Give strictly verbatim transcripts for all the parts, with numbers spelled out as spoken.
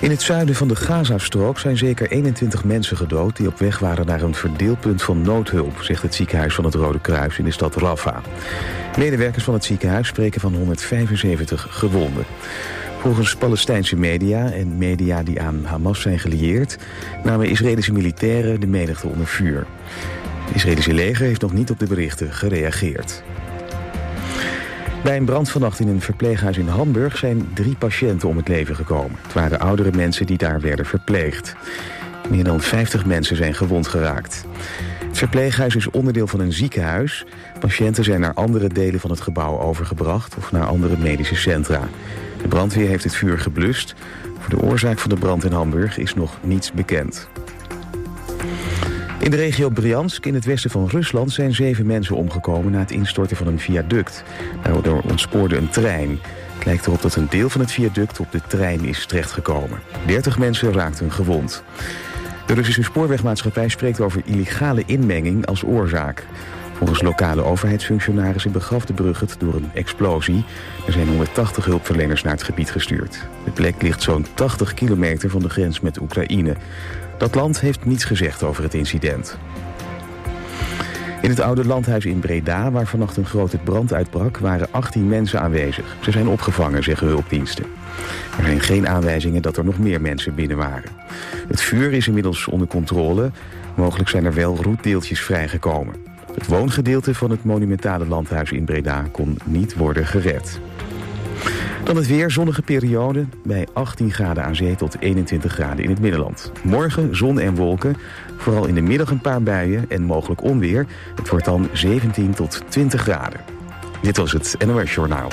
In het zuiden van de Gazastrook zijn zeker eenentwintig mensen gedood die op weg waren naar een verdeelpunt van noodhulp, zegt het ziekenhuis van het Rode Kruis in de stad Rafah. Medewerkers van het ziekenhuis spreken van honderdvijfenzeventig gewonden. Volgens Palestijnse media en media die aan Hamas zijn gelieerd, namen Israëlische militairen de menigte onder vuur. Het Israëlische leger heeft nog niet op de berichten gereageerd. Bij een brand vannacht in een verpleeghuis in Hamburg zijn drie patiënten om het leven gekomen. Het waren oudere mensen die daar werden verpleegd. Meer dan vijftig mensen zijn gewond geraakt. Het verpleeghuis is onderdeel van een ziekenhuis. Patiënten zijn naar andere delen van het gebouw overgebracht of naar andere medische centra. De brandweer heeft het vuur geblust. Voor de oorzaak van de brand in Hamburg is nog niets bekend. In de regio Briansk, in het westen van Rusland, zijn zeven mensen omgekomen na het instorten van een viaduct. Daardoor ontspoorde een trein. Het lijkt erop dat een deel van het viaduct op de trein is terechtgekomen. dertig mensen raakten gewond. De Russische spoorwegmaatschappij spreekt over illegale inmenging als oorzaak. Volgens lokale overheidsfunctionarissen begaf de brug het door een explosie. Er zijn honderdtachtig hulpverleners naar het gebied gestuurd. De plek ligt zo'n tachtig kilometer van de grens met Oekraïne. Dat land heeft niets gezegd over het incident. In het oude landhuis in Breda, waar vannacht een grote brand uitbrak, waren achttien mensen aanwezig. Ze zijn opgevangen, zeggen hulpdiensten. Er zijn geen aanwijzingen dat er nog meer mensen binnen waren. Het vuur is inmiddels onder controle. Mogelijk zijn er wel roetdeeltjes vrijgekomen. Het woongedeelte van het monumentale landhuis in Breda kon niet worden gered. Dan het weer, zonnige periode, bij achttien graden aan zee tot eenentwintig graden in het Middenland. Morgen zon en wolken, vooral in de middag een paar buien en mogelijk onweer. Het wordt dan zeventien tot twintig graden. Dit was het N O S Journaal.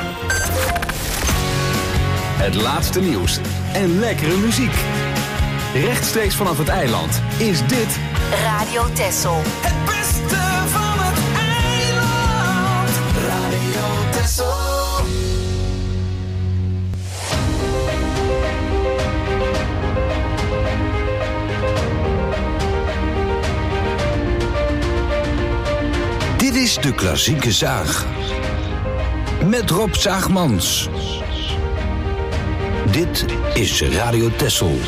Het laatste nieuws en lekkere muziek. Rechtstreeks vanaf het eiland is dit Radio Texel. Het beste van het eiland. Radio Texel. Dit is de klassieke zaag. Met Rob Zaagmans. Dit is Radio Texel.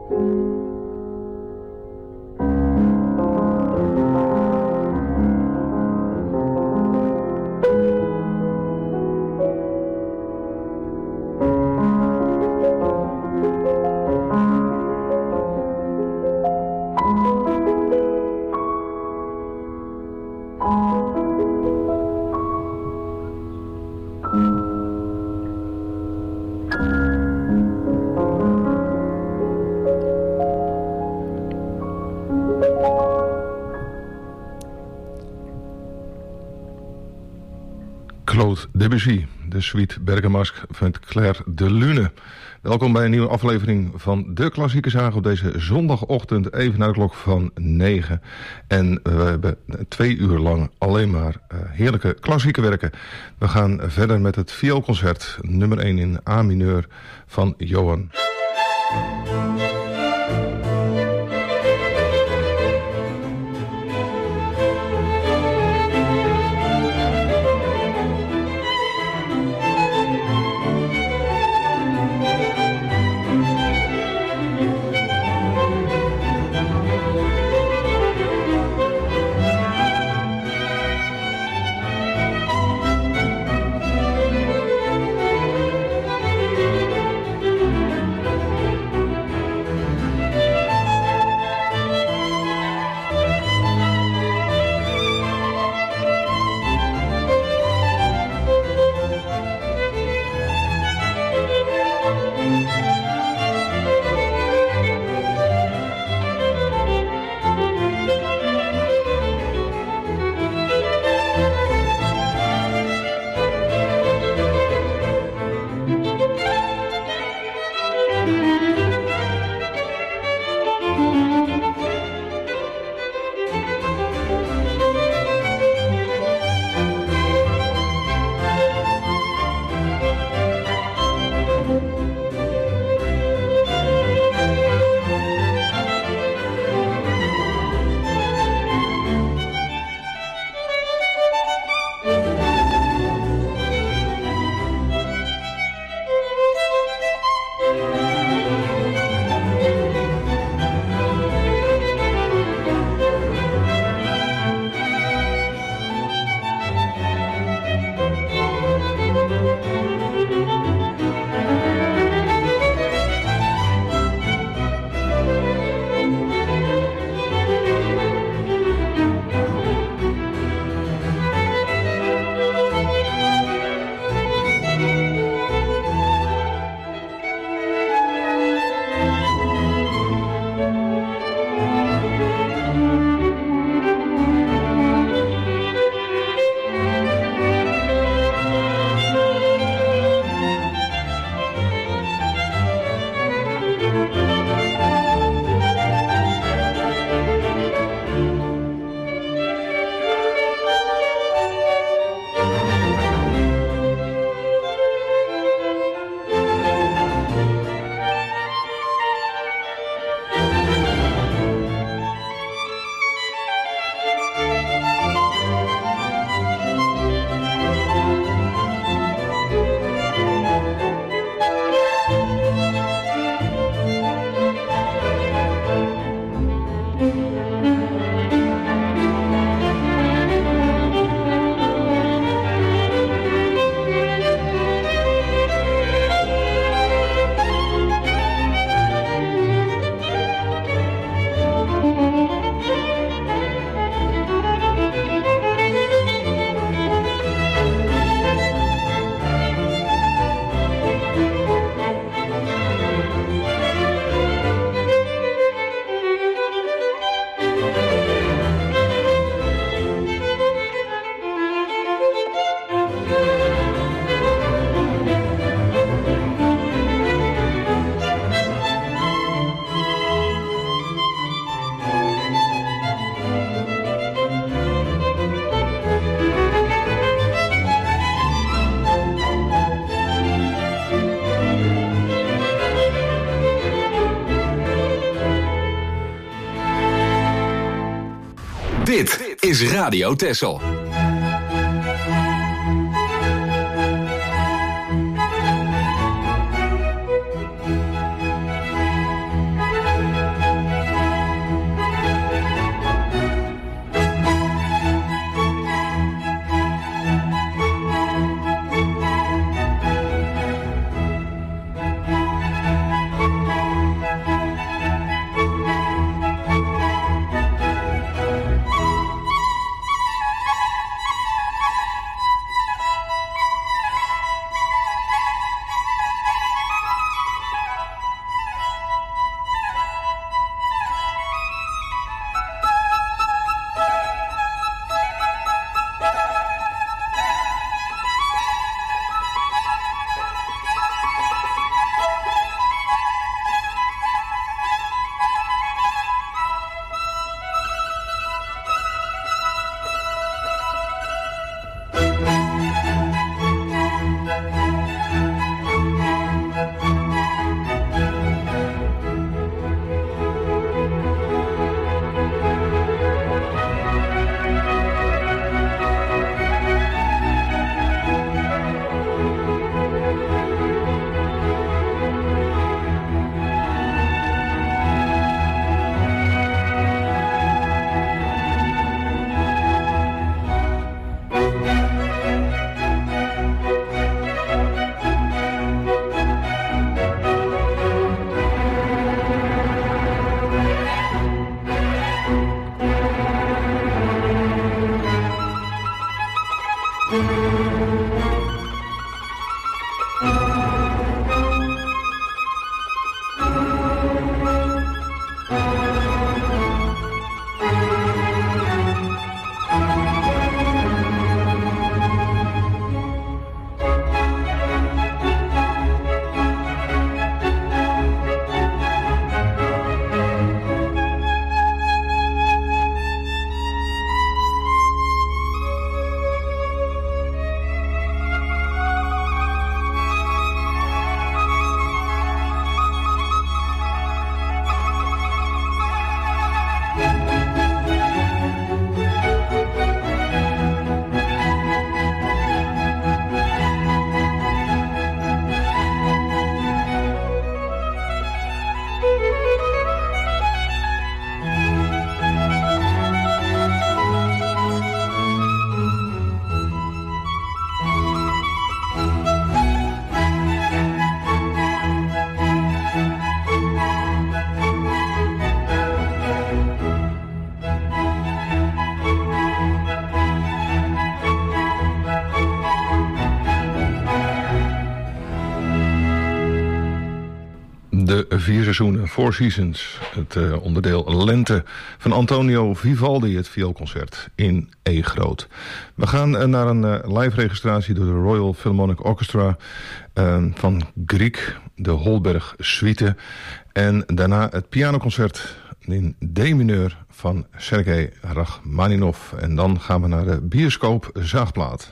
Claude Debussy, de suite Bergamasque van Clair de Lune. Welkom bij een nieuwe aflevering van De Klassieke Zagen op deze zondagochtend, even na de klok van negen. En we hebben twee uur lang alleen maar uh, heerlijke klassieke werken. We gaan verder met het vioolconcert nummer één in A mineur van Johann. Dit is Radio Texel. vier seizoenen, Four Seasons. Het uh, onderdeel Lente van Antonio Vivaldi, het vioolconcert in E groot. We gaan uh, naar een uh, live registratie door de Royal Philharmonic Orchestra uh, van Grieg, de Holberg Suite. En daarna het pianoconcert in D mineur van Sergei Rachmaninov. En dan gaan we naar de bioscoop Zaagplaat.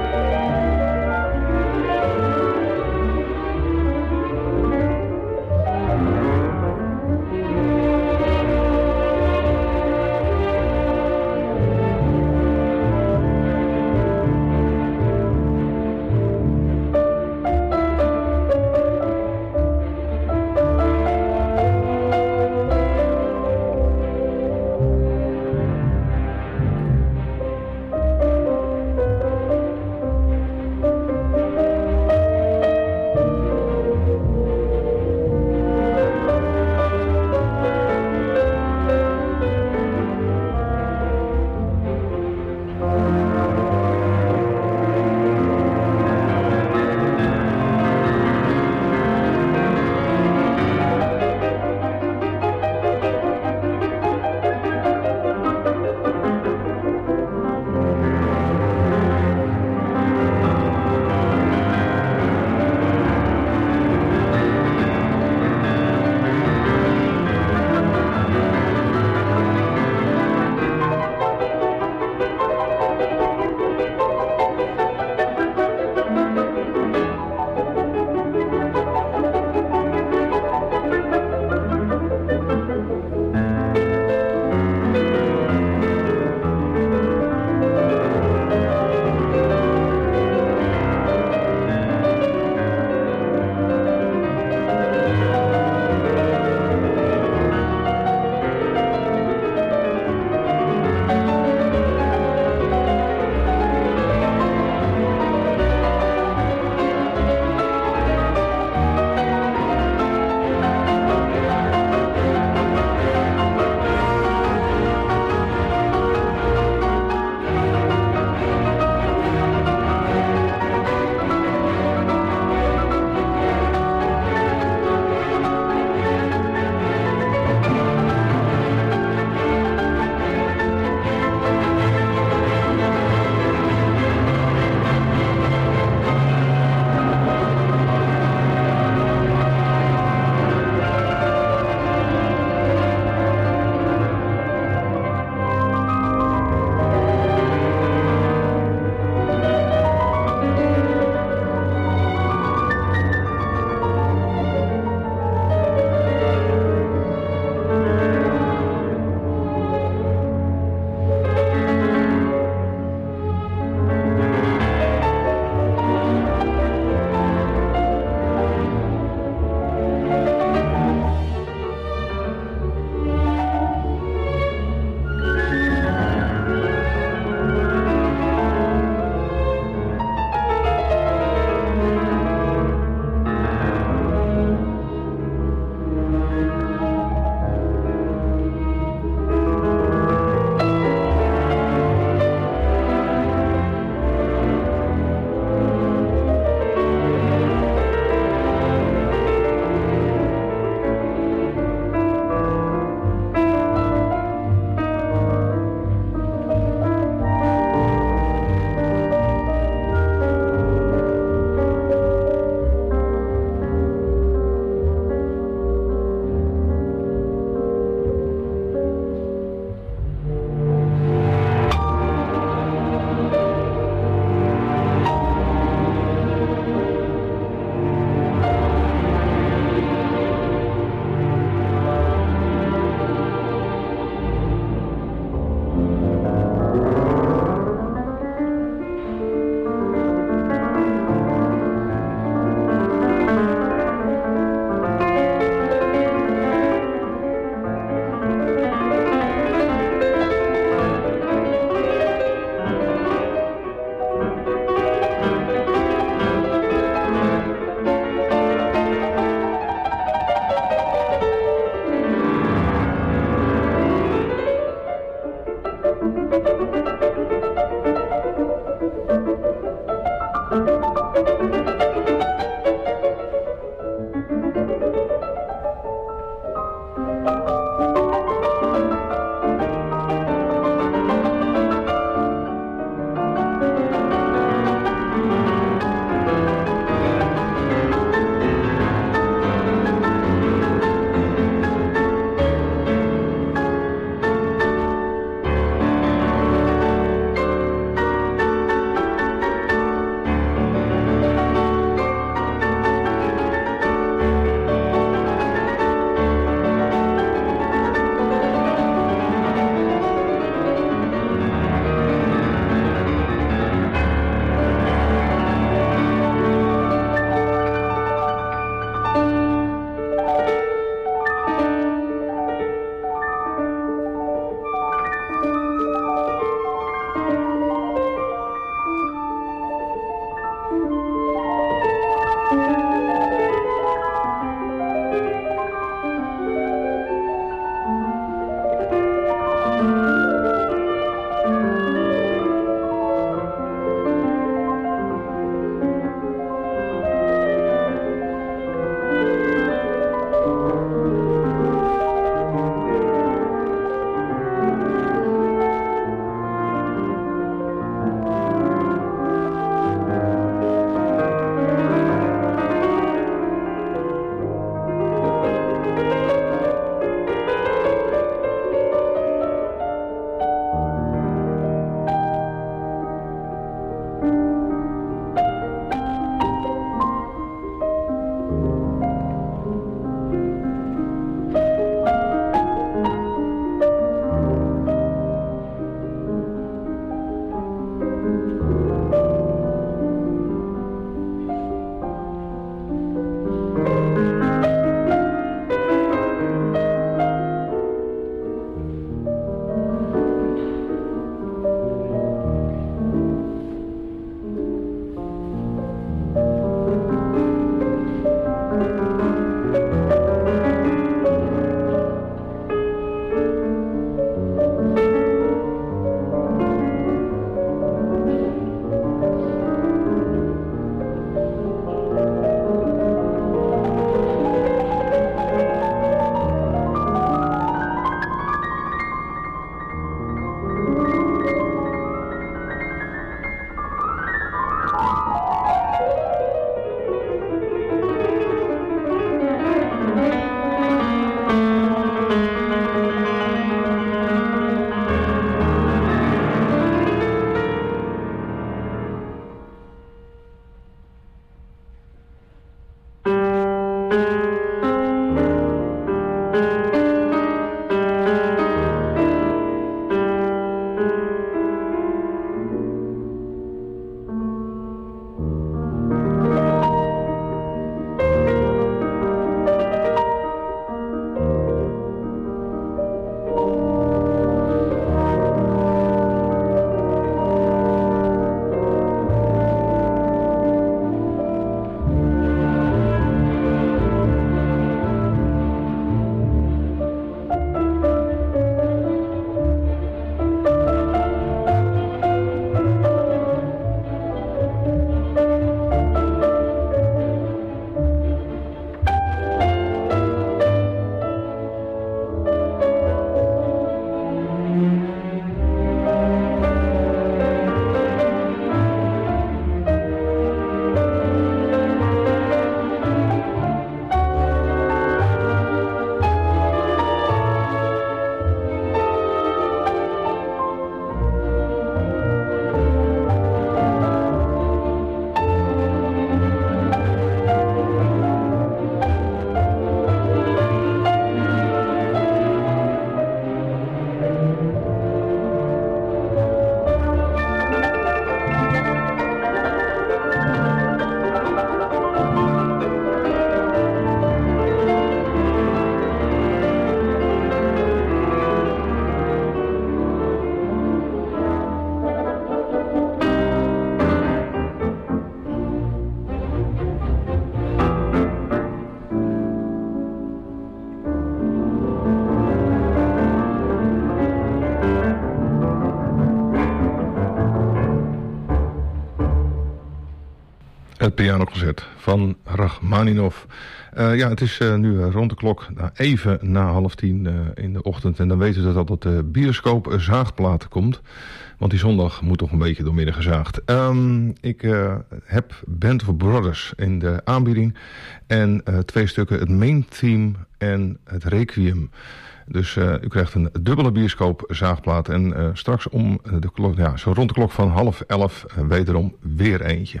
Het pianoconcert van Rachmaninov. Uh, ja, het is uh, nu uh, rond de klok, nou, even na half tien uh, in de ochtend. En dan weten we dat de bioscoop zaagplaat komt. Want die zondag moet toch een beetje doormidden gezaagd. Um, ik uh, heb Band of Brothers in de aanbieding. En uh, twee stukken, het main theme en het requiem. Dus uh, u krijgt een dubbele bioscoop zaagplaat. En uh, straks om de klok, ja, zo rond de klok van half elf uh, wederom weer eentje.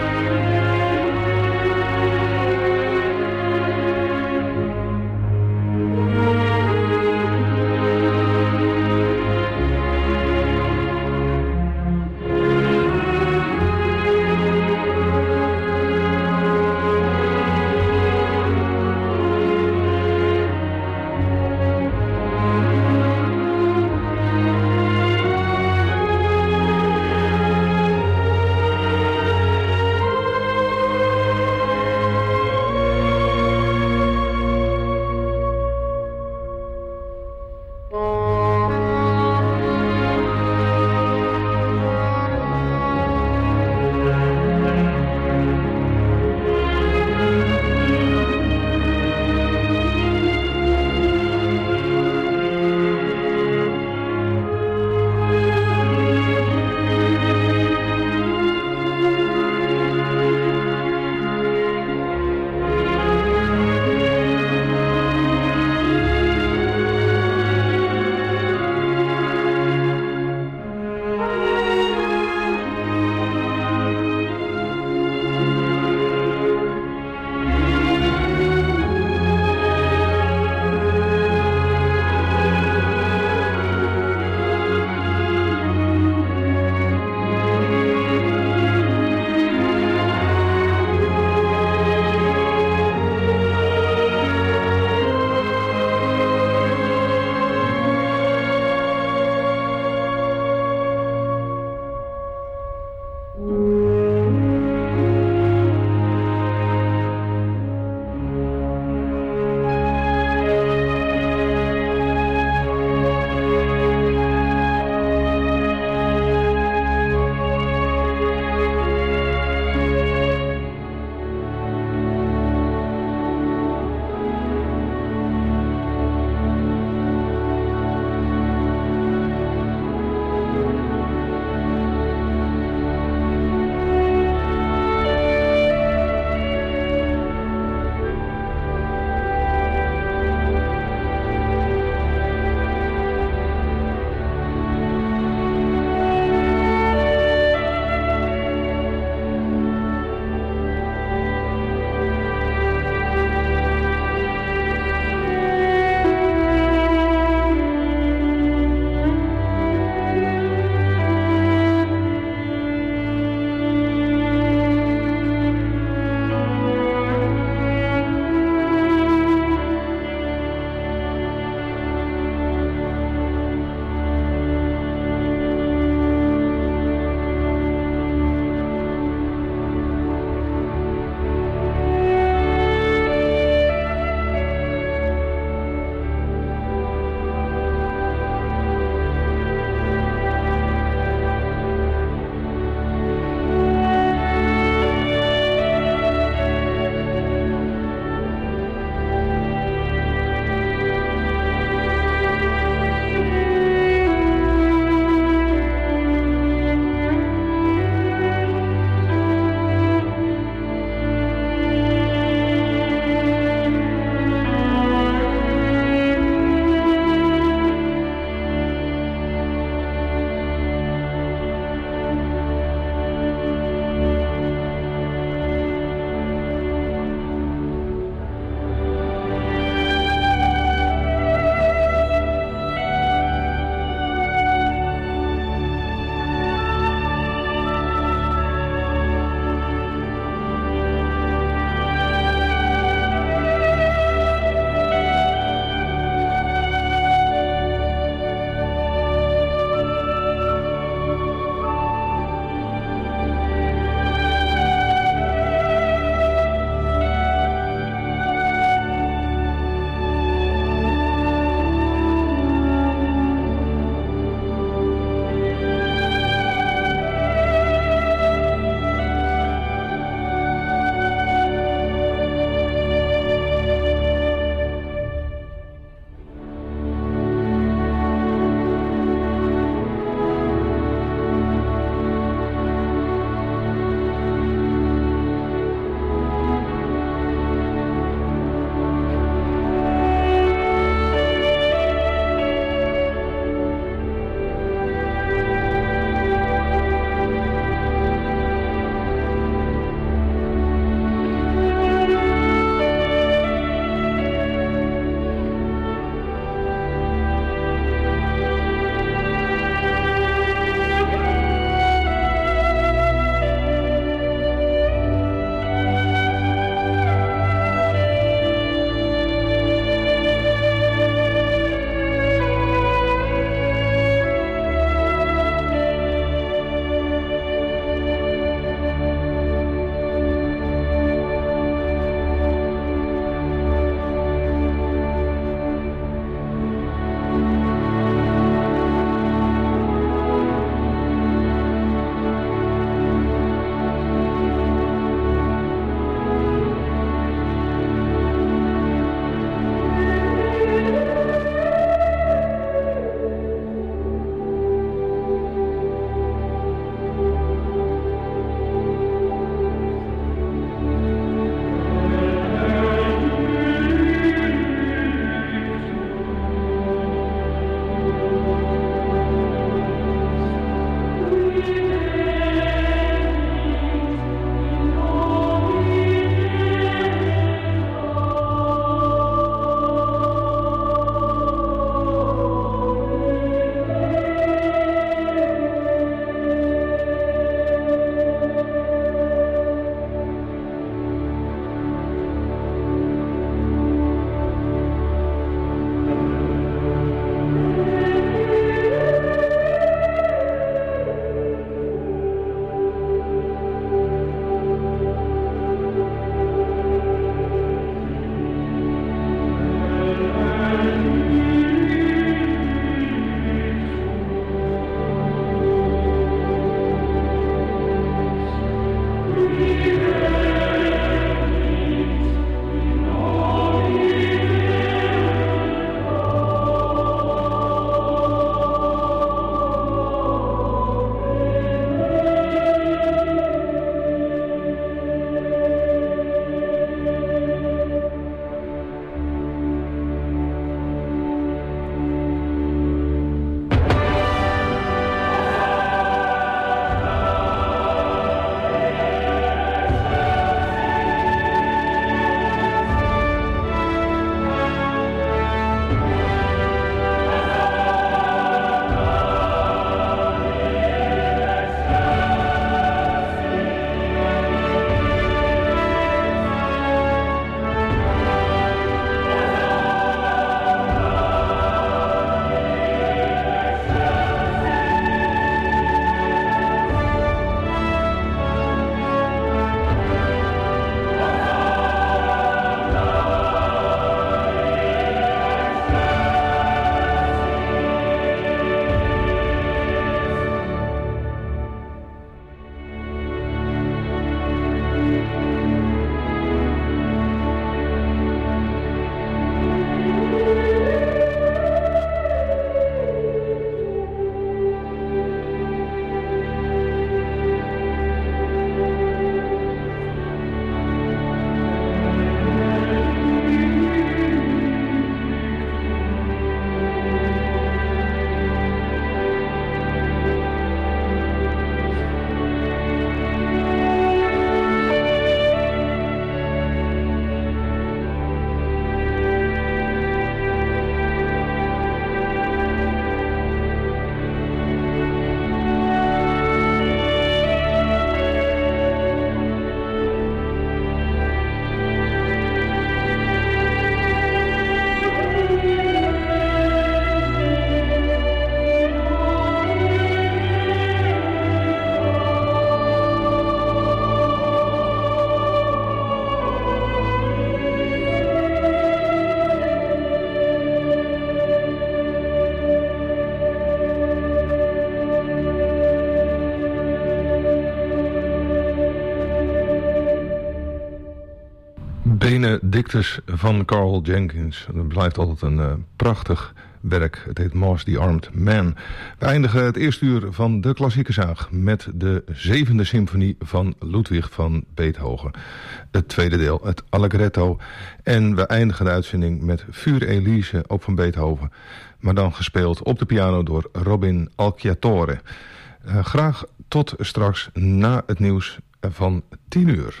Benedictus van Carl Jenkins. Dat blijft altijd een uh, prachtig werk. Het heet Mars the Armed Man. We eindigen het eerste uur van de klassieke zaag met de zevende symfonie van Ludwig van Beethoven. Het tweede deel, het Allegretto. En we eindigen de uitzending met Für Elise, ook van Beethoven. Maar dan gespeeld op de piano door Robin Alchiatore. Uh, graag tot straks na het nieuws van tien uur.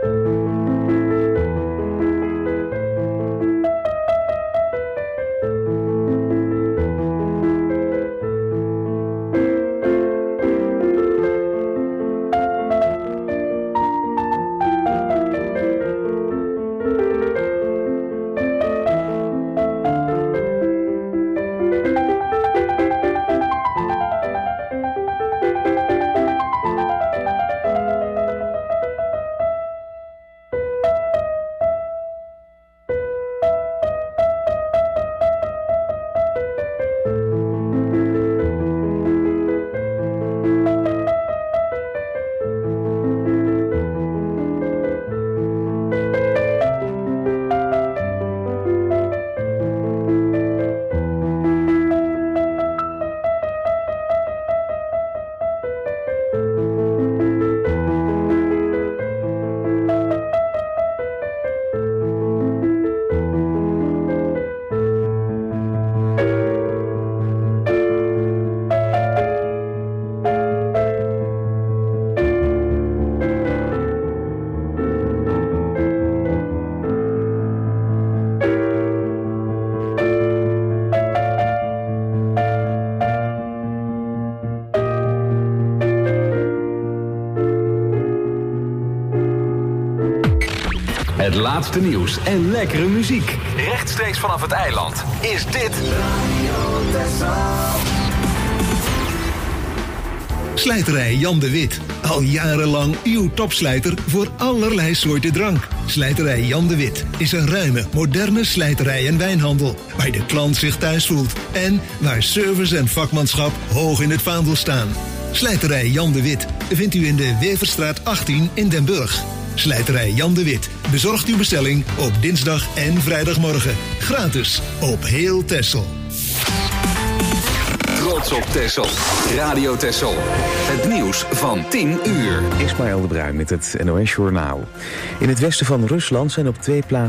Het laatste nieuws en lekkere muziek. Rechtstreeks vanaf het eiland is dit Radio Texel. Slijterij Jan de Wit. Al jarenlang uw topslijter voor allerlei soorten drank. Slijterij Jan de Wit is een ruime, moderne slijterij en wijnhandel. Waar de klant zich thuis voelt. En waar service en vakmanschap hoog in het vaandel staan. Slijterij Jan de Wit vindt u in de Weverstraat achttien in Den Burg. Slijterij Jan de Wit bezorgt uw bestelling op dinsdag en vrijdagmorgen. Gratis op heel Texel. Trots op Texel. Radio Texel. Het nieuws van tien uur. Ismaël de Bruin met het N O S Journaal. In het westen van Rusland zijn op twee plaatsen